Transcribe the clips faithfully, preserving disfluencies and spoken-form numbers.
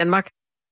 Danmark.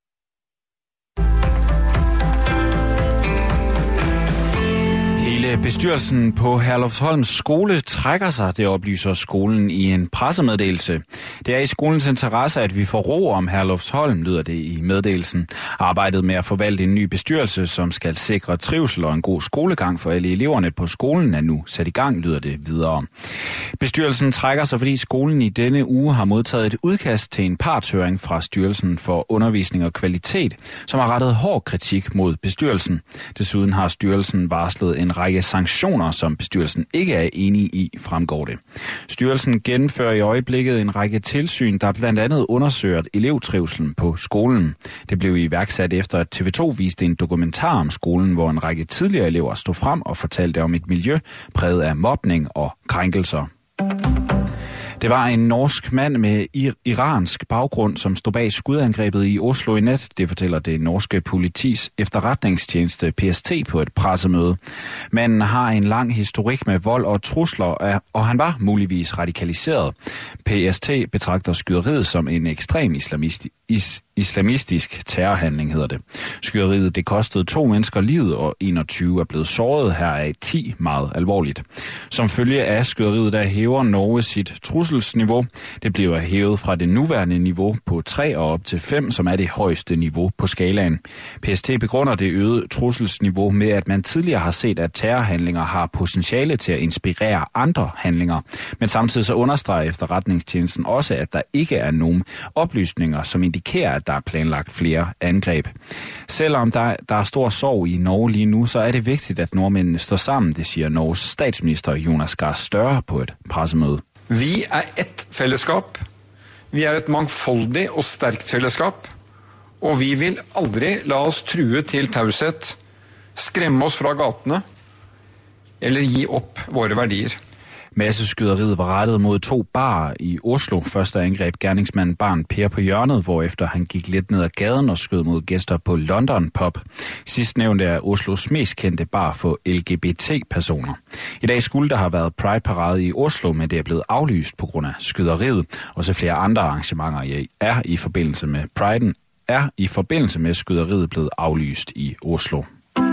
Hele bestyrelsen på Herlufsholms skole trækker sig, det oplyser skolen i en pressemeddelelse. Det er i skolens interesse, at vi får ro om Herlufsholm, lyder det i meddelelsen. Arbejdet med at forvalte en ny bestyrelse, som skal sikre trivsel og en god skolegang for alle eleverne på skolen, er nu sat i gang, lyder det videre. Bestyrelsen trækker sig, fordi skolen i denne uge har modtaget et udkast til en partshøring fra Styrelsen for Undervisning og Kvalitet, som har rettet hård kritik mod bestyrelsen. Desuden har styrelsen varslet en række sanktioner, som bestyrelsen ikke er enig i, fremgår det. Styrelsen gennemfører i øjeblikket en række tilsyn, der blandt andet undersøger elevtrivselen på skolen. Det blev iværksat efter, at T V to viste en dokumentar om skolen, hvor en række tidligere elever stod frem og fortalte om et miljø præget af mobning og krænkelser. Det var en norsk mand med iransk baggrund, som stod bag skudangrebet i Oslo i nat. Det fortæller det norske politis efterretningstjeneste P S T på et pressemøde. Manden har en lang historik med vold og trusler, og han var muligvis radikaliseret. P S T betragter skyderiet som en ekstrem islamist, is, islamistisk terrorhandling, hedder det. Skyderiet det kostede to mennesker livet, og enogtyve er blevet såret, heraf ti meget alvorligt. Som følge af skyderiet, der hæver Norge sit trusselsniveau. Det bliver hævet fra det nuværende niveau på tre og op til fem, som er det højeste niveau på skalaen. P S T begrunder det øgede trusselsniveau med, at man tidligere har set, at terrorhandlinger har potentiale til at inspirere andre handlinger. Men samtidig så understreger efterretningstjenesten også, at der ikke er nogen oplysninger, som indikerer, at der er planlagt flere angreb. Selvom der, der er stor sorg i Norge lige nu, så er det vigtigt, at nordmændene står sammen, det siger Norges statsminister Jonas Gahr Støre på et pressemøde. Vi er et fællesskab. Vi er et mangfoldig og stærkt fællesskab. Og vi vil aldrig lade os true til tavshed, skræmme os fra gatene, eller give op våre værdier. Masseskyderiet var rettet mod to barer i Oslo. Første angreb gerningsmanden barn Per på hjørnet, hvorefter han gik lidt ned ad gaden og skød mod gæster på London Pub. Sidstnævnte er Oslos mest kendte bar for L G B T-personer. I dag skulle der have været Pride-parade i Oslo, men det er blevet aflyst på grund af skyderiet. Også flere andre arrangementer er i forbindelse med Pride'en er i forbindelse med skyderiet blevet aflyst i Oslo.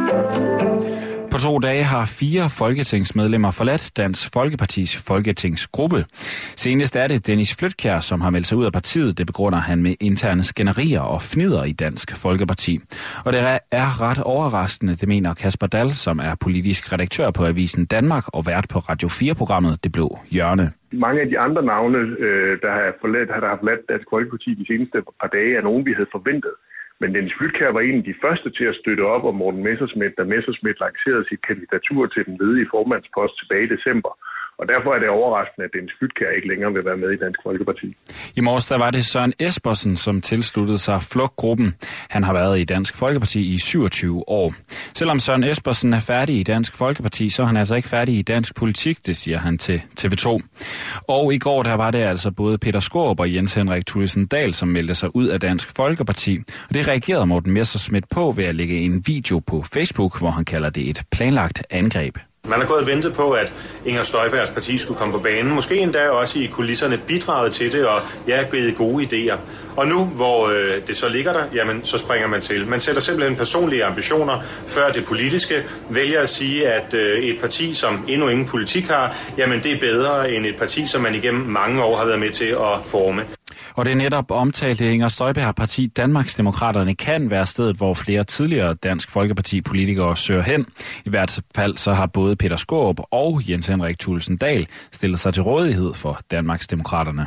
På to dage har fire folketingsmedlemmer forladt Dansk Folkepartis folketingsgruppe. Senest er det Dennis Flydtkjær, som har meldt sig ud af partiet. Det begrunder han med interne skænderier og fnider i Dansk Folkeparti. Og det er ret overraskende, det mener Kasper Dahl, som er politisk redaktør på Avisen Danmark og vært på Radio fire-programmet Det Blå Hjørne. Mange af de andre navne, der har forladt, der har forladt Dansk Folkeparti de seneste par dage, er nogen, vi havde forventet. Men Dennis Flydtkjær var en af de første til at støtte op om Morten Messerschmidt, da Messerschmidt lancerede sit kandidatur til den ledige formandspost tilbage i december. Og derfor er det overraskende, at Dennis Flydtkjær ikke længere vil være med i Dansk Folkeparti. I morges der var det Søren Espersen, som tilsluttede sig Flugtgruppen. Han har været i Dansk Folkeparti i syvogtyve år. Selvom Søren Espersen er færdig i Dansk Folkeparti, så er han altså ikke færdig i dansk politik, det siger han til T V to. Og i går der var det altså både Peter Skaarup og Jens Henrik Thulesen Dahl, som meldte sig ud af Dansk Folkeparti. Og det reagerede Morten Messerschmidt på ved at lægge en video på Facebook, hvor han kalder det et planlagt angreb. Man har gået og ventet på, at Inger Støjbergs parti skulle komme på banen. Måske endda også i kulisserne bidraget til det, og ja, givet gode idéer. Og nu, hvor øh, det så ligger der, jamen, så springer man til. Man sætter simpelthen personlige ambitioner før det politiske. Vælger at sige, at øh, et parti, som endnu ingen politik har, jamen det er bedre end et parti, som man igennem mange år har været med til at forme. Og det er netop omtalt, at Inger Støjberg parti Danmarksdemokraterne kan være stedet, hvor flere tidligere Dansk Folkeparti-politikere søger hen. I hvert fald så har både Peter Skaarup og Jens Henrik Thulesen Dahl stillet sig til rådighed for Danmarksdemokraterne.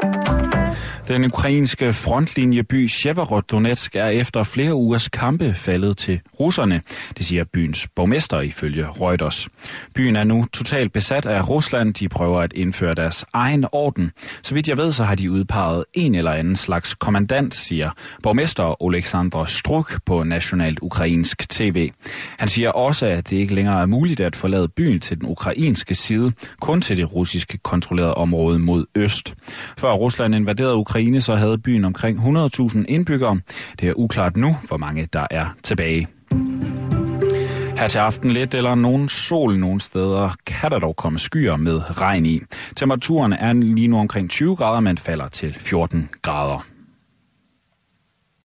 Den ukrainske frontlinjeby Sjeverodonetsk er efter flere ugers kampe faldet til russerne, det siger byens borgmester ifølge Reuters. Byen er nu totalt besat af Rusland, de prøver at indføre deres egen orden. Så vidt jeg ved, så har de udpeget en eller anden slags kommandant, siger borgmester Oleksandr Struk på nationalt ukrainsk tv. Han siger også, at det ikke længere er muligt at forlade byen til den ukrainske side, kun til det russiske kontrollerede område mod øst. Før Rusland invaderede Ukraine, så havde byen omkring hundrede tusind indbyggere. Det er uklart nu, hvor mange der er tilbage. Her til aften lidt eller nogen sol nogle steder kan der dog komme skyer med regn i. Temperaturen er lige nu omkring tyve grader, men falder til fjorten grader.